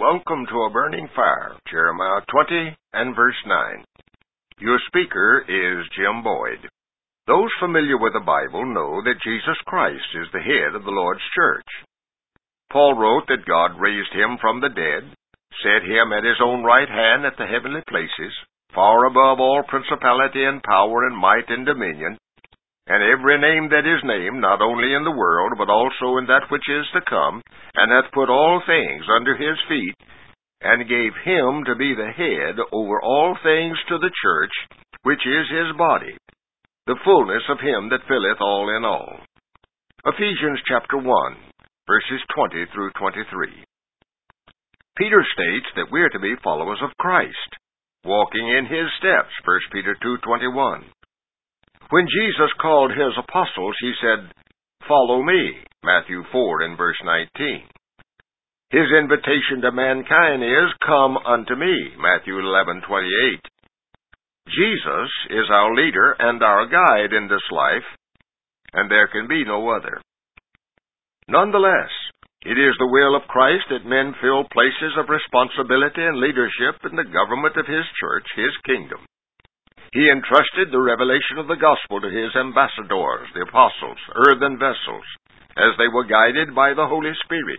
Uncle to a Burning Fire, Jeremiah 20 and verse 9. Your speaker is Jim Boyd. Those familiar with the Bible know that Jesus Christ is the head of the Lord's church. Paul wrote that God raised him from the dead, set him at his own right hand at the heavenly places, far above all principality and power and might and dominion, and every name that is named, not only in the world, but also in that which is to come, and hath put all things under his feet, and gave him to be the head over all things to the church, which is his body, the fullness of him that filleth all in all. Ephesians chapter 1, verses 20 through 23. Peter states that we are to be followers of Christ, walking in his steps, 1 Peter 2:21. When Jesus called his apostles, he said, "Follow me," Matthew 4 and verse 19. His invitation to mankind is, "Come unto me," Matthew 11:28. Jesus is our leader and our guide in this life, and there can be no other. Nonetheless, it is the will of Christ that men fill places of responsibility and leadership in the government of his church, his kingdom. He entrusted the revelation of the gospel to his ambassadors, the apostles, earthen vessels, as they were guided by the Holy Spirit.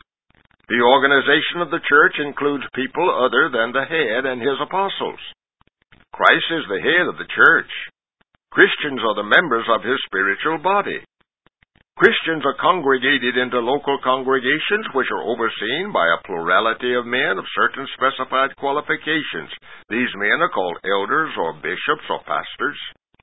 The organization of the church includes people other than the head and his apostles. Christ is the head of the church. Christians are the members of his spiritual body. Christians are congregated into local congregations which are overseen by a plurality of men of certain specified qualifications. These men are called elders or bishops or pastors.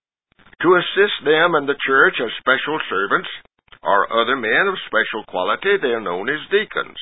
To assist them and the church as special servants are other men of special quality. They are known as deacons.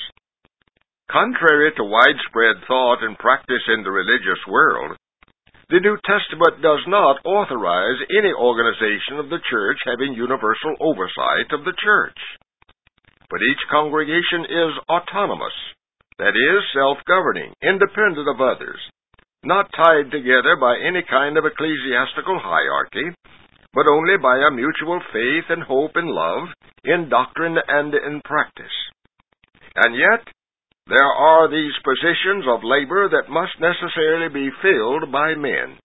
Contrary to widespread thought and practice in the religious world, the New Testament does not authorize any organization of the church having universal oversight of the church. But each congregation is autonomous, that is, self-governing, independent of others, not tied together by any kind of ecclesiastical hierarchy, but only by a mutual faith and hope and love in doctrine and in practice. And yet, there are these positions of labor that must necessarily be filled by men.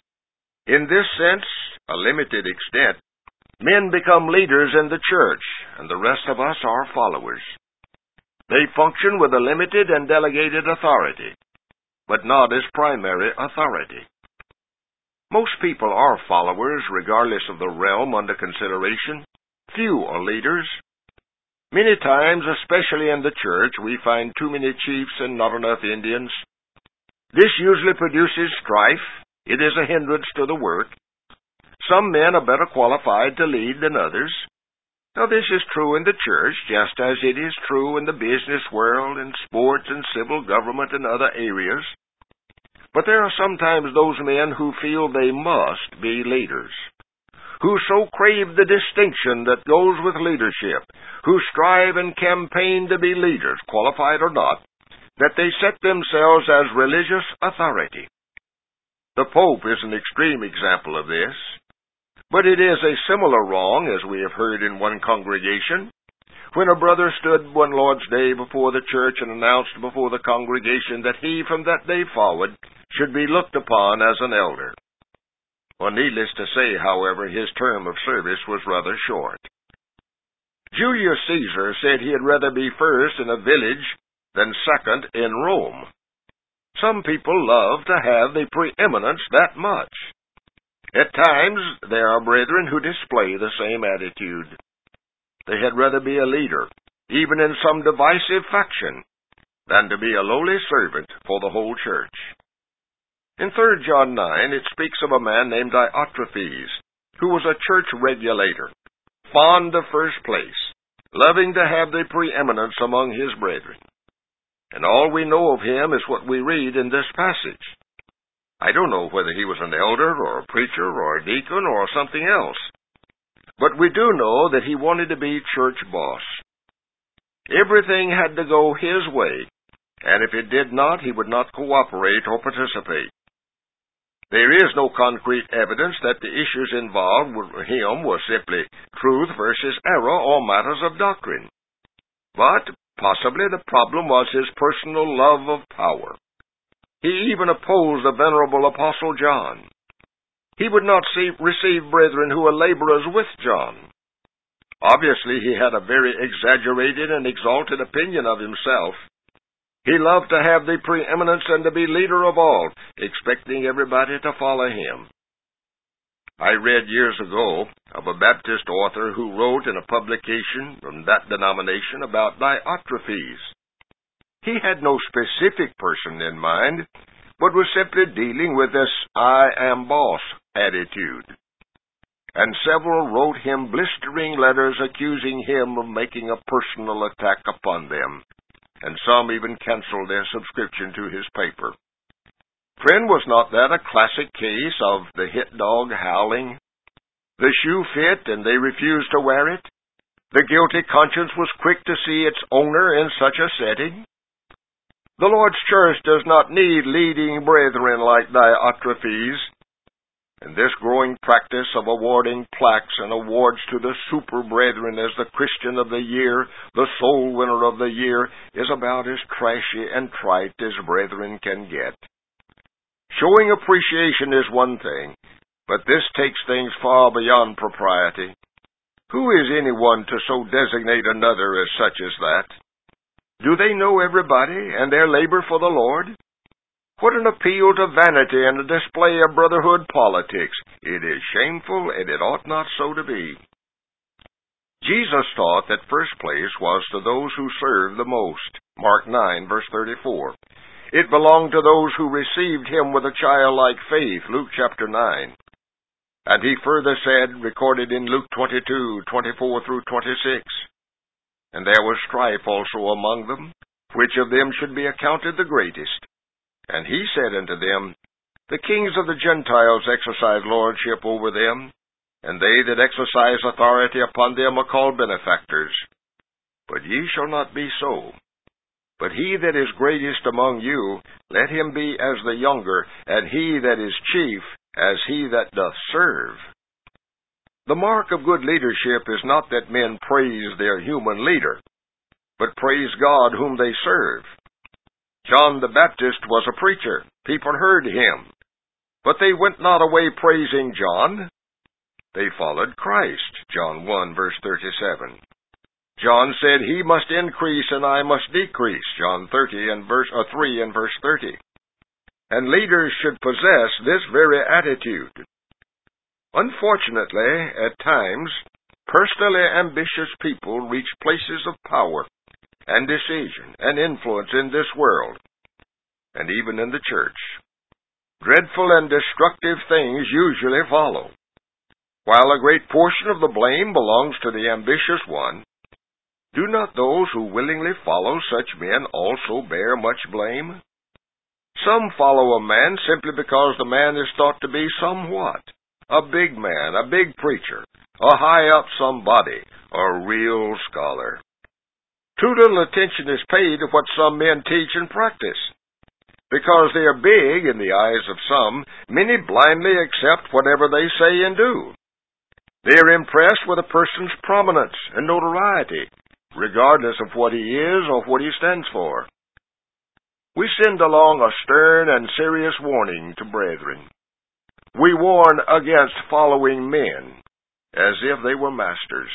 In this sense, a limited extent, men become leaders in the church, and the rest of us are followers. They function with a limited and delegated authority, but not as primary authority. Most people are followers regardless of the realm under consideration. Few are leaders. Many times, especially in the church, we find too many chiefs and not enough Indians. This usually produces strife. It is a hindrance to the work. Some men are better qualified to lead than others. Now, this is true in the church, just as it is true in the business world, in sports and civil government and other areas. But there are sometimes those men who feel they must be leaders, who so crave the distinction that goes with leadership, who strive and campaign to be leaders, qualified or not, that they set themselves as religious authority. The Pope is an extreme example of this, but it is a similar wrong, as we have heard in one congregation, when a brother stood one Lord's Day before the church and announced before the congregation that he, from that day forward, should be looked upon as an elder. Well, needless to say, however, his term of service was rather short. Julius Caesar said he'd rather be first in a village than second in Rome. Some people love to have the preeminence that much. At times, there are brethren who display the same attitude. They had rather be a leader, even in some divisive faction, than to be a lowly servant for the whole church. In 3 John 9, it speaks of a man named Diotrephes, who was a church regulator, fond of first place, loving to have the preeminence among his brethren. And all we know of him is what we read in this passage. I don't know whether he was an elder or a preacher or a deacon or something else, but we do know that he wanted to be church boss. Everything had to go his way, and if it did not, he would not cooperate or participate. There is no concrete evidence that the issues involved with him were simply truth versus error or matters of doctrine. But Possibly the problem was his personal love of power. He even opposed the venerable Apostle John. He would not receive brethren who were laborers with John. Obviously, he had a very exaggerated and exalted opinion of himself. He loved to have the preeminence and to be leader of all, expecting everybody to follow him. I read years ago of a Baptist author who wrote in a publication from that denomination about Diotrephes. He had no specific person in mind, but was simply dealing with this I am boss attitude. And several wrote him blistering letters accusing him of making a personal attack upon them, and some even canceled their subscription to his paper. Friend, was not that a classic case of the hit dog howling? The shoe fit and they refused to wear it? The guilty conscience was quick to see its owner in such a setting? The Lord's church does not need leading brethren like Diotrephes. And this growing practice of awarding plaques and awards to the super brethren as the Christian of the year, the soul winner of the year, is about as trashy and trite as brethren can get. Showing appreciation is one thing, but this takes things far beyond propriety. Who is anyone to so designate another as such as that? Do they know everybody and their labor for the Lord? What an appeal to vanity and a display of brotherhood politics. It is shameful, and it ought not so to be. Jesus taught that first place was to those who serve the most. Mark 9, verse 34. It belonged to those who received him with a childlike faith. Luke chapter 9. And he further said, recorded in Luke 22, 24 through 26, And there was strife also among them, which of them should be accounted the greatest. And he said unto them, The kings of the Gentiles exercise lordship over them, and they that exercise authority upon them are called benefactors. But ye shall not be so. But he that is greatest among you, let him be as the younger, and he that is chief, as he that doth serve. The mark of good leadership is not that men praise their human leader, but praise God whom they serve. John the Baptist was a preacher. People heard him. But they went not away praising John. They followed Christ. John 1, verse 37. John said, He must increase and I must decrease. John 3 and verse 30. And leaders should possess this very attitude. Unfortunately, at times, personally ambitious people reach places of power and decision and influence in this world, and even in the church. Dreadful and destructive things usually follow. While a great portion of the blame belongs to the ambitious one, do not those who willingly follow such men also bear much blame? Some follow a man simply because the man is thought to be somewhat. A big man, a big preacher, a high-up somebody, a real scholar. Too little attention is paid to what some men teach and practice. Because they are big in the eyes of some, many blindly accept whatever they say and do. They are impressed with a person's prominence and notoriety, regardless of what he is or what he stands for. We send along a stern and serious warning to brethren. We warn against following men as if they were masters.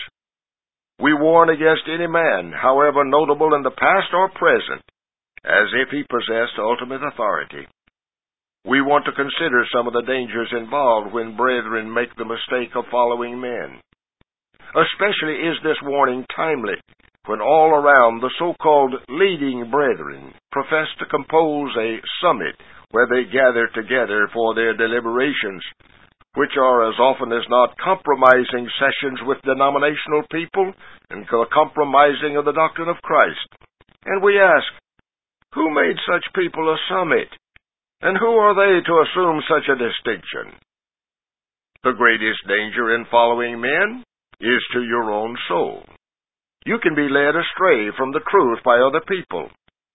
We warn against any man, however notable in the past or present, as if he possessed ultimate authority. We want to consider some of the dangers involved when brethren make the mistake of following men. Especially is this warning timely when all around the so-called leading brethren profess to compose a summit where they gather together for their deliberations, which are as often as not compromising sessions with denominational people and compromising of the doctrine of Christ. And we ask, who made such people a summit? And who are they to assume such a distinction? The greatest danger in following men is to your own soul. You can be led astray from the truth by other people.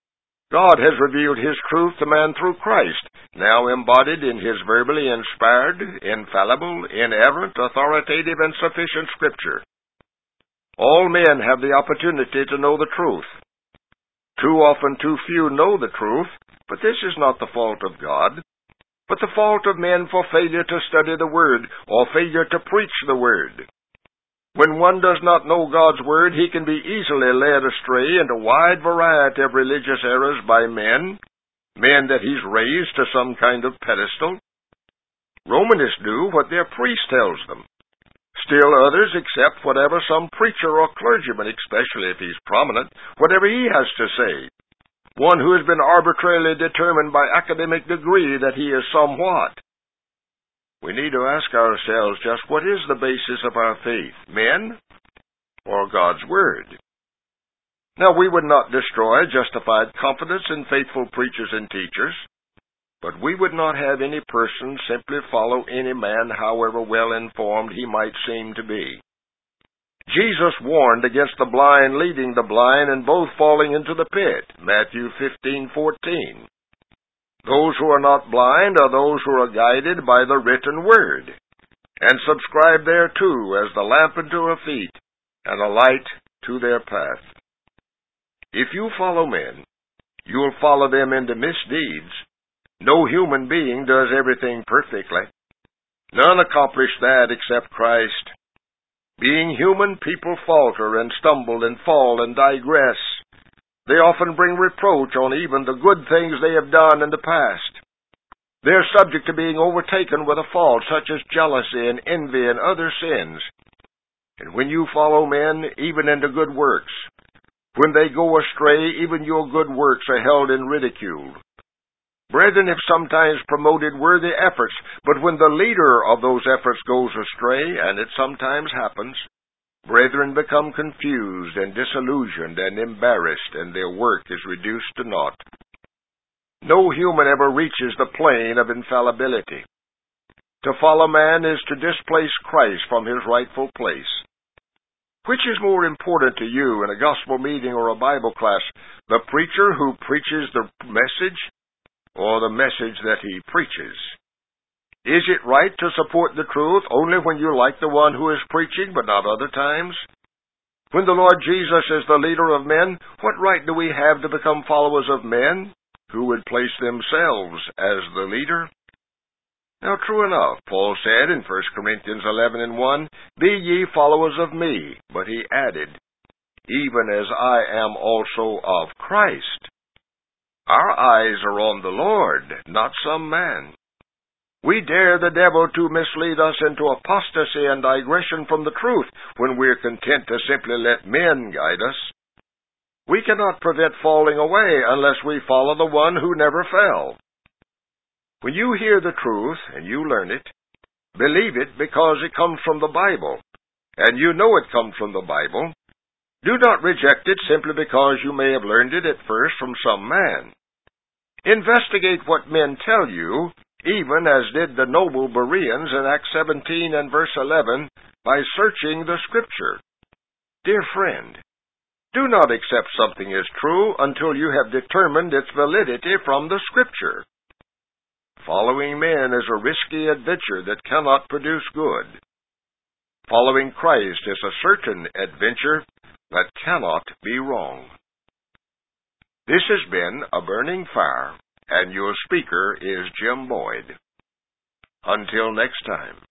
God has revealed His truth to man through Christ, now embodied in His verbally inspired, infallible, inerrant, authoritative, and sufficient Scripture. All men have the opportunity to know the truth, Too often too few know the truth, but this is not the fault of God, but the fault of men for failure to study the Word or failure to preach the Word. When one does not know God's Word, he can be easily led astray into a wide variety of religious errors by men that he's raised to some kind of pedestal. Romanists do what their priest tells them. Still others accept whatever some preacher or clergyman, especially if he's prominent, whatever he has to say. One who has been arbitrarily determined by academic degree that he is somewhat. We need to ask ourselves just what is the basis of our faith, men or God's Word? Now, we would not destroy justified confidence in faithful preachers and teachers, but we would not have any person simply follow any man, however well informed he might seem to be. Jesus warned against the blind leading the blind and both falling into the pit, Matthew 15:14. Those who are not blind are those who are guided by the written word, and subscribe thereto as the lamp unto our feet, and a light to their path. If you follow men, you will follow them into misdeeds. No human being does everything perfectly. None accomplish that except Christ. Being human, people falter and stumble and fall and digress. They often bring reproach on even the good things they have done in the past. They are subject to being overtaken with a fault such as jealousy and envy and other sins. And when you follow men, even into good works, when they go astray, even your good works are held in ridicule. Brethren have sometimes promoted worthy efforts, but when the leader of those efforts goes astray, and it sometimes happens, brethren become confused and disillusioned and embarrassed, and their work is reduced to naught. No human ever reaches the plane of infallibility. To follow man is to displace Christ from his rightful place. Which is more important to you in a gospel meeting or a Bible class, the preacher who preaches the message, or the message that he preaches? Is it right to support the truth only when you like the one who is preaching, but not other times? When the Lord Jesus is the leader of men, what right do we have to become followers of men who would place themselves as the leader? Now, true enough, Paul said in 1 Corinthians 11:1, "Be ye followers of me," but he added, "even as I am also of Christ." Our eyes are on the Lord, not some man. We dare the devil to mislead us into apostasy and digression from the truth when we are content to simply let men guide us. We cannot prevent falling away unless we follow the one who never fell. When you hear the truth and you learn it, believe it because it comes from the Bible, and you know it comes from the Bible. Do not reject it simply because you may have learned it at first from some man. Investigate what men tell you, even as did the noble Bereans in Acts 17 and verse 11, by searching the Scripture. Dear friend, do not accept something as true until you have determined its validity from the Scripture. Following men is a risky adventure that cannot produce good. Following Christ is a certain adventure that cannot be wrong. This has been A Burning Fire, and your speaker is Jim Boyd. Until next time.